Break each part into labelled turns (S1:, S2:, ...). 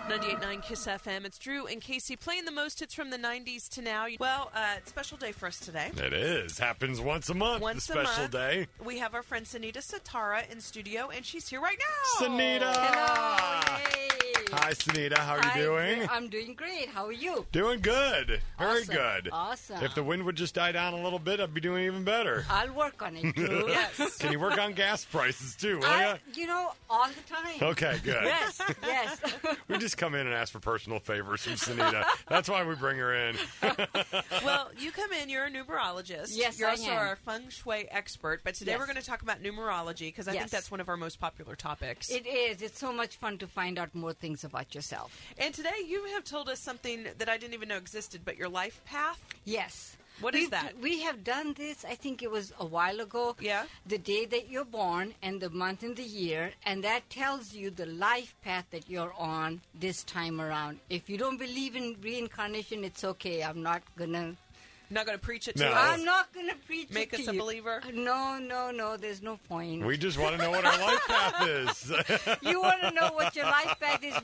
S1: 98.9 KISS FM. It's Drew and Casey playing the most hits from the 90s to now. Well, it's a special day for us today.
S2: It is. Happens once a month, the special day.
S1: We have our friend Sunita Satara in studio, and she's here right now.
S2: Sunita!
S3: Hello! Yay!
S2: Hi, Sunita. How are you doing?
S3: I'm doing great. How are you?
S2: Doing good. Very
S3: Awesome.
S2: good.
S3: Awesome.
S2: If the wind would just die down a little bit, I'd be doing even better.
S3: I'll work on it, Drew.
S1: Yes.
S2: Can you work on gas prices, too, will you?
S3: You know, all the time.
S2: Okay, good.
S3: Yes, yes.
S2: We just come in and ask for personal favors from Sunita. That's why we bring her in.
S1: Well, you come in, you're a numerologist.
S3: Yes,
S1: You're
S3: I
S1: also
S3: am.
S1: our feng shui expert, but today
S3: Yes.
S1: we're going to talk about numerology because I think
S3: Yes.
S1: that's one of our most popular topics.
S3: It is. It's so much fun to find out more things about yourself.
S1: And today you have told us something that I didn't even know existed, but your life path.
S3: Yes.
S1: What is that?
S3: We have done this, I think it was a while ago.
S1: Yeah.
S3: The day that you're born and the month and the year, and that tells you the life path that you're on this time around. If you don't believe in reincarnation, it's okay. I'm not going to...
S1: Not going to preach it
S2: No.
S1: to us.
S3: I'm not going to preach
S1: Make
S3: it
S1: us
S3: to
S1: a
S3: you.
S1: believer?
S3: No. There's no point.
S2: We just want to know what our life path is.
S3: You want to know what your life path is,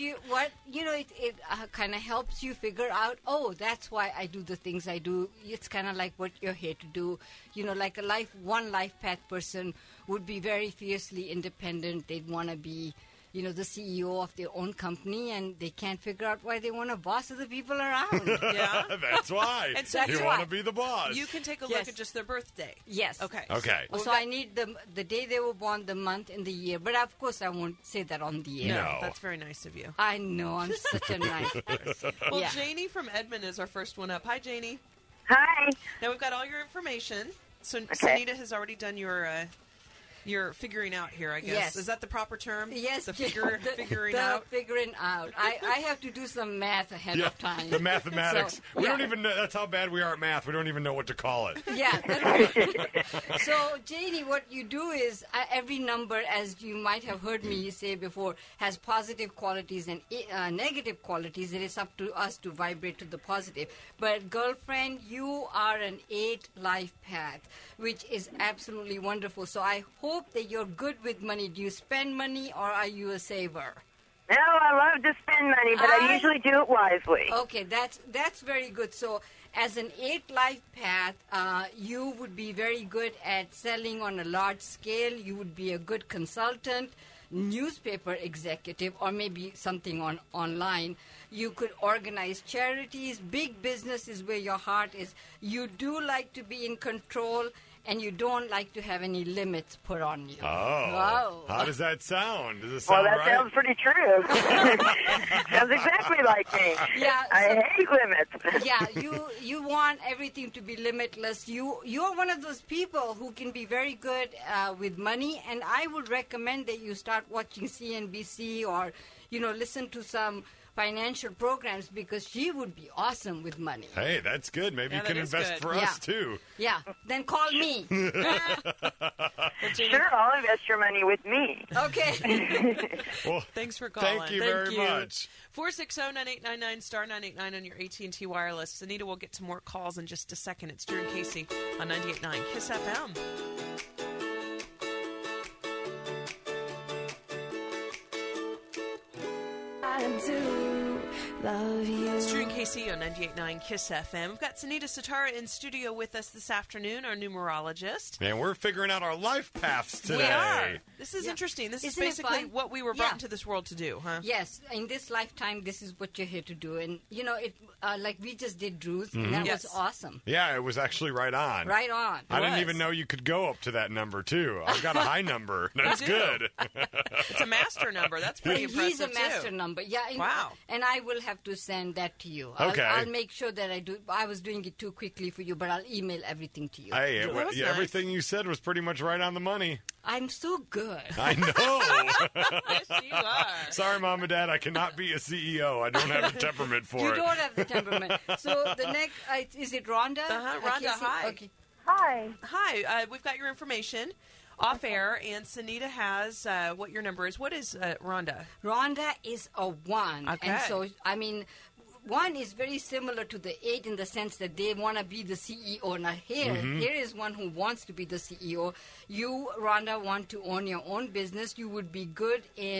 S3: it kind of helps you figure out, oh, that's why I do the things I do. It's kind of like what you're here to do. You know, like one life path person would be very fiercely independent. They'd want to be, the CEO of their own company, and they can't figure out why they want to boss other people around.
S1: Yeah.
S2: That's why.
S1: And so
S2: you
S3: that's
S2: want
S3: why.
S2: to be the boss.
S1: You can take a
S3: Yes.
S1: look at just their birthday.
S3: Yes.
S1: Okay.
S2: Okay.
S3: So I need the day they were born, the month, and the year. But of course, I won't say that on the air.
S2: No.
S1: That's very nice of you.
S3: I know, I'm such a nice person.
S1: Well,
S3: Yeah.
S1: Janie from Edmond is our first one up. Hi, Janie.
S4: Hi.
S1: Now we've got all your information. So
S4: Okay.
S1: Sunita has already done your figuring out here, I guess.
S3: Yes.
S1: Is that the proper term?
S3: Yes,
S1: figuring
S3: the
S1: out.
S3: figuring out. I have to do some math ahead
S2: Yeah,
S3: of time.
S2: the mathematics.
S3: So,
S2: we
S3: yeah.
S2: don't even know. That's how bad we are at math. We don't even know what to call it.
S3: Yeah. That's right. So, Janie, what you do is every number, as you might have heard me say before, has positive qualities and negative qualities. It is up to us to vibrate to the positive. But, girlfriend, you are an 8 life path, which is absolutely wonderful. So, I hope that you're good with money. Do you spend money or are you a saver?
S4: No, I love to spend money, but I usually do it wisely.
S3: Okay, that's very good. So, as an 8 life path, you would be very good at selling on a large scale. You would be a good consultant, newspaper executive, or maybe something online. You could organize charities. Big business is where your heart is. You do like to be in control, and you don't like to have any limits put on you.
S2: Oh. How does that sound? Does it
S4: Well,
S2: sound
S4: that
S2: right?
S4: sounds pretty true. Sounds exactly like me.
S3: Yeah,
S4: I hate limits.
S3: Yeah, you want everything to be limitless. You're one of those people who can be very good with money, and I would recommend that you start watching CNBC or listen to some financial programs, because she would be awesome with money.
S2: Hey, that's good. Maybe
S1: Yeah,
S2: you can
S1: that is
S2: invest
S1: good.
S2: for
S3: Yeah.
S2: us, too.
S3: Yeah, then call me.
S4: Sure, I'll invest your money with me.
S3: Okay.
S2: Well,
S1: Thanks for calling.
S2: thank you very much.
S1: 460-9899, star 989 on your AT&T wireless. Anita will get to more calls in just a second. It's Drew and Casey on 98.9 KISS FM. It's Drew and Casey on 98.9 KISS FM. We've got Sunita Satara in studio with us this afternoon, our numerologist.
S2: And we're figuring out our life paths today.
S1: We are. This is interesting. This
S3: Isn't
S1: is
S3: it
S1: basically
S3: fun?
S1: what we were brought
S3: Yeah.
S1: into this world to do, huh?
S3: Yes, in this lifetime, this is what you're here to do. And, like we just did Drew's, and that
S1: Yes.
S3: was awesome.
S2: Yeah, it was actually right on.
S3: Right on.
S2: I didn't
S1: was.
S2: even know you could go up to that number, too. I've got a high number. That's
S1: do.
S2: good.
S1: It's a master number. That's pretty
S3: And
S1: impressive,
S3: he's a master
S1: too.
S3: number. Yeah.
S1: Wow.
S3: And I will have to send that to you.
S2: Okay.
S3: I'll make sure that I do. I was doing it too quickly for you, but I'll email everything to you.
S2: Hey,
S1: That was nice.
S2: everything you said was pretty much right on the money.
S3: I'm so good.
S2: I know.
S1: Yes, you are.
S2: Sorry, Mom and Dad, I cannot be a CEO. I don't have the temperament for
S3: You
S2: it.
S3: don't have the temperament. So the next, is it Rhonda?
S1: Uh-huh,
S3: I
S1: Rhonda,
S3: can't see-
S1: hi.
S3: Okay.
S4: Hi.
S1: Hi, we've got your information off air, and Sunita has what your number is. What is Rhonda?
S3: Rhonda is a 1.
S1: Okay.
S3: And so, 1 is very similar to the 8 in the sense that they want to be the CEO. Now here is one who wants to be the CEO. You, Rhonda, want to own your own business. You would be good in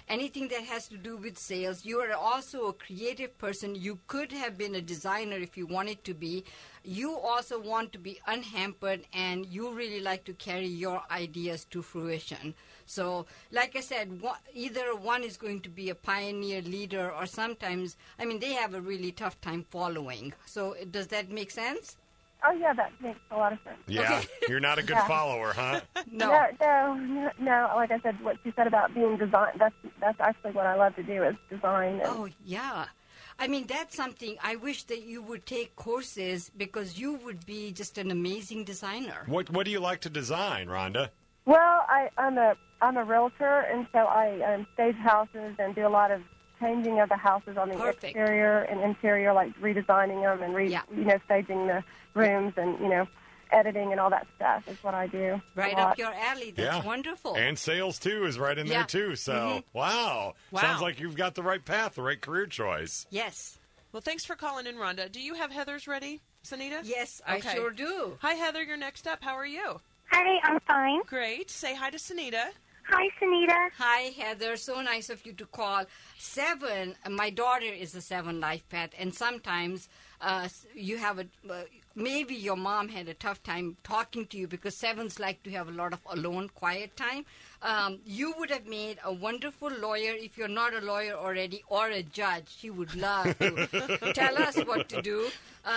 S3: anything that has to do with sales. You are also a creative person. You could have been a designer if you wanted to be. You also want to be unhampered, and you really like to carry your ideas to fruition. So, like I said, either one is going to be a pioneer leader, or sometimes, they have a really tough time following. So, does that make sense?
S5: Oh, yeah, that makes a lot of sense.
S2: Yeah, you're not a good follower, huh?
S3: No.
S5: No. Like I said, what you said about being design, that's actually what I love to do is design. And
S3: Oh, yeah. That's something I wish that you would take courses, because you would be just an amazing designer.
S2: What do you like to design, Rhonda?
S5: Well, I'm a realtor, and so I stage houses and do a lot of changing of the houses on the
S3: Perfect.
S5: exterior and interior, like redesigning them and staging the rooms and editing and all that stuff is what I do.
S3: Right up your alley. That's
S2: Yeah.
S3: wonderful.
S2: And sales, too, is right in
S3: Yeah.
S2: there, too. So, wow.
S1: Wow.
S2: Sounds like you've got the right path, the right career choice.
S3: Yes.
S1: Well, thanks for calling in, Rhonda. Do you have Heather's ready, Sunita?
S3: Yes, I
S1: Okay.
S3: sure do.
S1: Hi, Heather. You're next up. How are you?
S4: Hi, I'm fine.
S1: Great. Say hi to Sunita.
S4: Hi, Sunita.
S3: Hi, Heather. So nice of you to call. 7, my daughter is a 7 life path, and sometimes you have maybe your mom had a tough time talking to you, because 7s like to have a lot of alone, quiet time. You would have made a wonderful lawyer if you're not a lawyer already, or a judge. She would love to tell us what to do.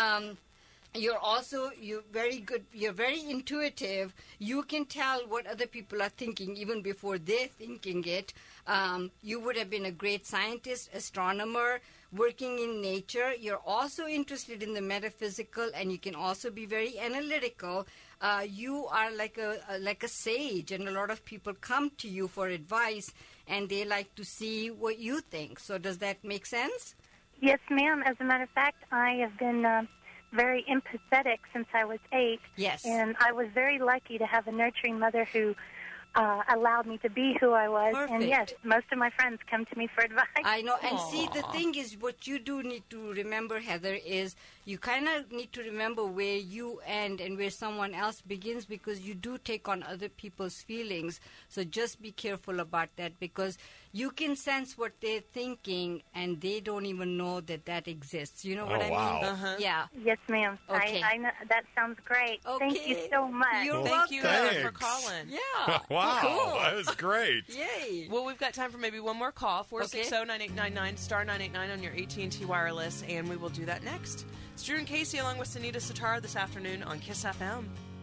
S3: You're very good. You're very intuitive. You can tell what other people are thinking even before they're thinking it. You would have been a great scientist, astronomer, working in nature. You're also interested in the metaphysical, and you can also be very analytical. You are like a sage, and a lot of people come to you for advice, and they like to see what you think. So does that make sense?
S4: Yes, ma'am. As a matter of fact, I have been very empathetic since I was 8.
S3: Yes.
S4: And I was very lucky to have a nurturing mother who allowed me to be who I was.
S3: Perfect.
S4: And yes, most of my friends come to me for advice.
S3: I know. And see, the thing is, what you do need to remember, Heather, is you kind of need to remember where you end and where someone else begins, because you do take on other people's feelings. So just be careful about that, because you can sense what they're thinking, and they don't even know that exists. You know what I
S2: wow.
S3: mean?
S1: Uh-huh.
S3: Yeah.
S4: Yes, ma'am.
S3: Okay.
S4: I know, that sounds great.
S3: Okay.
S4: Thank you so much.
S3: You're
S1: Thank you,
S3: welcome.
S1: Heather, for
S2: Thanks.
S1: calling.
S3: Yeah.
S2: Wow,
S3: Cool.
S2: that was great.
S3: Yay.
S1: Well, we've got time for maybe one more call. 460-9899, star 989 on your AT&T wireless, and we will do that next. It's Drew and Casey along with Sunita Sitar this afternoon on KISS FM.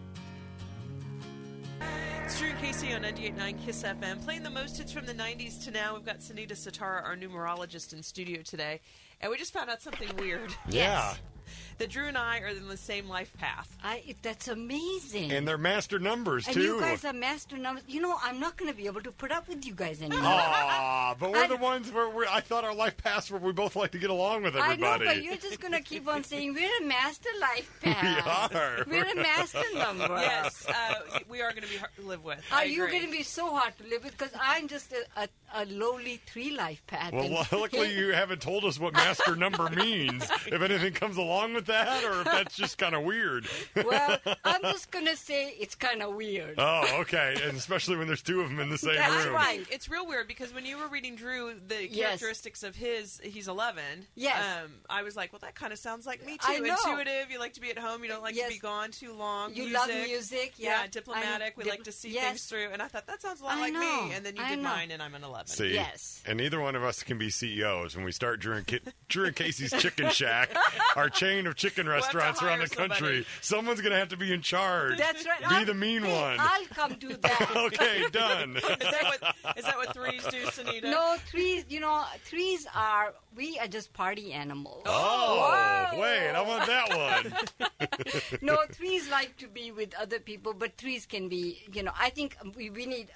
S1: It's Drew and Casey on 98.9 KISS FM, playing the most hits from the 90s to now. We've got Sunita Sitar, our numerologist, in studio today, and we just found out something weird.
S2: Yeah.
S1: That Drew and I are in the same life path.
S3: That's amazing.
S2: And they're master numbers,
S3: And
S2: too.
S3: you guys are master numbers. I'm not going to be able to put up with you guys anymore.
S2: Aw, but we're the ones where I thought our life paths were we both like to get along with
S3: I
S2: everybody.
S3: know, but you're just going to keep on saying, we're a master life path.
S2: We are.
S3: We're a master number.
S1: Yes, we are going to be hard to live with.
S3: Are
S1: I
S3: you
S1: agree.
S3: going to be so hard to live with? Because I'm just a lowly 3 life path.
S2: Well, luckily you haven't told us what master number means. If anything comes along with that, or if that's just kind of weird.
S3: Well, I'm just going to say it's kind of weird.
S2: Oh, okay. And especially when there's 2 of them in the same
S3: That's
S2: room.
S3: right.
S1: It's real weird because when you were reading Drew, the
S3: Yes.
S1: characteristics of he's 11.
S3: Yes.
S1: I was like, well, that kind of sounds like me too.
S3: I know.
S1: Intuitive. You like to be at home. You don't like
S3: Yes.
S1: to be gone too long.
S3: You love music. Yeah.
S1: Diplomatic. We like to see
S3: yes.
S1: things through. And I thought that sounds a lot
S3: I
S1: like
S3: know.
S1: me. And then you
S3: I
S1: did
S3: know.
S1: mine, and I'm an 11.
S2: See,
S3: Yes.
S2: and neither one of us can be CEOs. When we start Drew and Casey's Chicken Shack, our chain of chicken
S1: have to
S2: restaurants around the
S1: hire
S2: country,
S1: somebody.
S2: someone's going to have to be in charge.
S3: That's right.
S2: Be the mean one.
S3: I'll come do that.
S2: Okay, done.
S1: Is that what threes do, Sunita?
S3: No, threes we are just party animals.
S2: Oh,
S3: Whoa.
S2: wait, I want that one.
S3: No, threes like to be with other people, but threes can be, I think we need,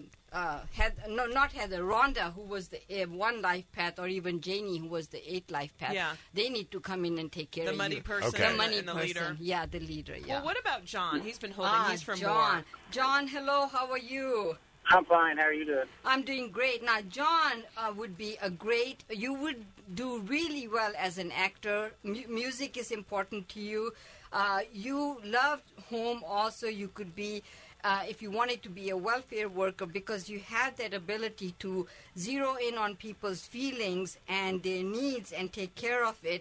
S3: not Heather, Rhonda, who was the 1 life path, or even Janie, who was the 8 life path.
S1: Yeah.
S3: They need to come in and take care
S1: The
S3: of
S1: money
S3: you.
S1: person
S2: Okay.
S3: The money
S1: and the
S3: person.
S1: leader.
S3: Yeah, the leader, yeah.
S1: Well, what about John? He's been holding. He's from
S3: John.
S1: Moore.
S3: John, hello, how are you?
S6: I'm fine. How are you doing?
S3: I'm doing great. Now, John would be you would do really well as an actor. Music is important to you. You love home also. You could be if you wanted to be a welfare worker, because you have that ability to zero in on people's feelings and their needs and take care of it.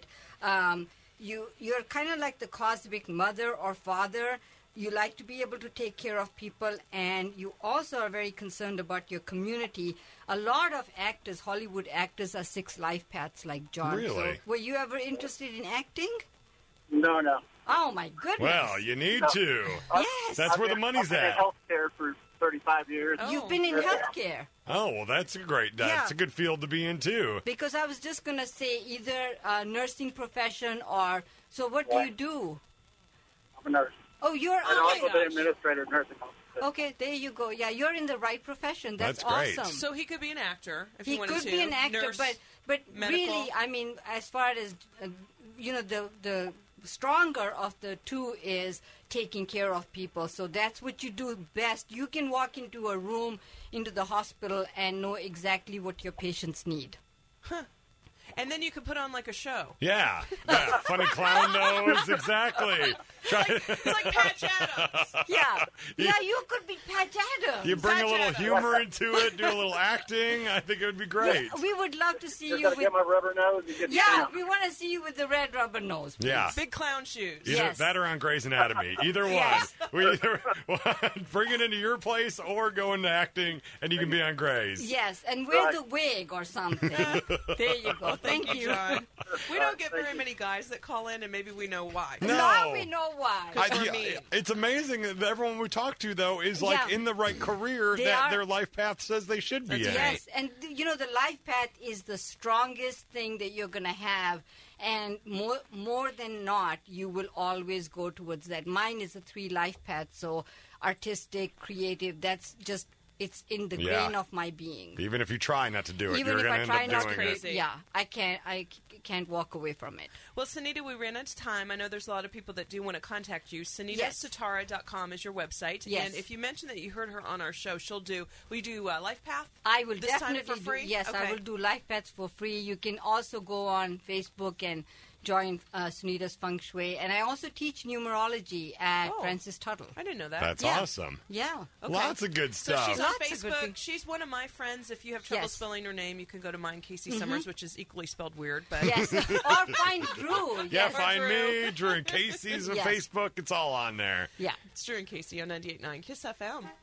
S3: You're kind of like the cosmic mother or father. You like to be able to take care of people, and you also are very concerned about your community. A lot of actors, Hollywood actors, are 6 life paths like John.
S2: Really?
S3: So were you ever interested in acting?
S6: No.
S3: Oh, my goodness.
S2: Well, you need to.
S3: Yes.
S2: That's where the money's
S6: I've been
S2: at.
S6: in healthcare for 35 years.
S1: Oh.
S3: You've been in healthcare.
S2: Oh, well, that's a good field to be in, too.
S3: Because I was just going to say either nursing profession or... So what do you do?
S6: I'm a nurse.
S3: Oh, you're...
S6: I'm also the administrator of nursing home.
S3: Okay, there you go. Yeah, you're in the right profession. That's
S2: great.
S3: awesome.
S1: So he could be an actor if
S3: He
S1: he wanted
S3: could
S1: to.
S3: be an actor,
S1: Nurse,
S3: but
S1: medical.
S3: really, I mean, as far as the stronger of the two is taking care of people. So that's what you do best. You can walk into a room, into the hospital, and know exactly what your patients need.
S1: And then you could put on like a show.
S2: Yeah. Funny clown nose, exactly.
S1: It's like Patch Adams.
S3: Yeah, you could be Patch Adams.
S2: You bring a
S1: Patch
S2: little
S1: Adams.
S2: humor into it, do a little acting. I think it would be great.
S3: We would love to see
S6: Just
S3: you
S6: got to
S3: with...
S6: get my rubber nose and get
S3: Yeah, we want to see you with the red rubber nose. Please.
S2: Yeah.
S1: Big clown shoes.
S2: Either
S3: Yes.
S2: that or on Grey's Anatomy. Either one.
S3: Yes.
S2: We either bring it into your place or go into acting, and you can be on Grey's.
S3: Yes, and wear
S6: Right.
S3: the wig or something. There you go. Thank you.
S1: John. We don't get very many guys that call in, and maybe we know why.
S2: No.
S3: Now we know why.
S1: we're mean.
S2: It's amazing that everyone we talk to, though, is like
S3: Yeah.
S2: in the right career
S3: They
S2: that
S3: are.
S2: their life path says they should be
S1: That's
S2: in.
S1: right.
S3: Yes, and the life path is the strongest thing that you're going to have, and more than not, you will always go towards that. Mine is a 3 life path, so artistic, creative, that's just, it's in the
S2: Yeah.
S3: grain of my being.
S2: Even if you try not to do it,
S3: Even
S2: you're
S3: if
S2: going
S3: I
S2: to
S3: try
S2: end
S3: not
S2: up
S3: to,
S2: doing it.
S1: crazy.
S3: yeah, I can't walk away from it.
S1: Well, Sunita, we ran out of time. I know there's a lot of people that do want to contact you.
S3: Yes.
S1: SunitaSatara.com is your website.
S3: Yes.
S1: And if you mention that you heard her on our show, we do Life Path?
S3: I will
S1: This time
S3: definitely
S1: for free?
S3: do. Yes, I
S1: Okay.
S3: will do life paths for free. You can also go on Facebook and join Sunita's Feng Shui, and I also teach numerology at
S1: Oh.
S3: Francis Tuttle.
S1: I didn't know that.
S2: That's
S3: Yeah.
S2: awesome.
S3: Yeah.
S1: Okay.
S2: Lots of good
S1: So
S2: stuff.
S1: she's on
S3: Lots of good
S1: Facebook.
S3: things.
S1: She's one of my friends. If you have trouble
S3: Yes.
S1: spelling her name, you can go to mine, Casey Summers, which is equally spelled weird. But
S3: Yes, or find Drew.
S2: Yeah,
S3: Yes.
S2: find
S1: Drew.
S2: me, Drew and Casey's on
S3: Yes.
S2: Facebook. It's all on there.
S3: Yeah.
S1: it's Drew and Casey on 98.9 KISS FM.